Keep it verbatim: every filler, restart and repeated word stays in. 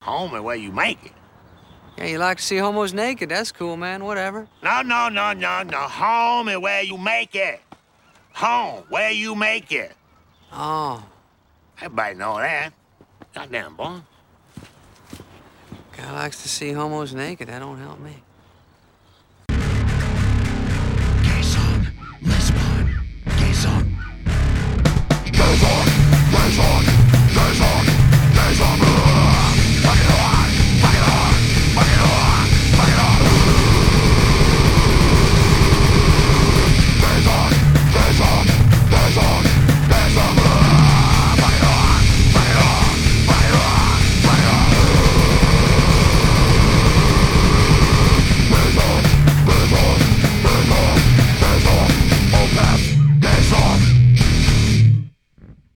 Home is where you make it. Yeah, you like to see homos naked. That's cool, man. Whatever. No, no, no, no, no. Home is where you make it. Home, where you make it. Oh. Everybody know that. Goddamn, boy. Guy likes to see homos naked. That don't help me.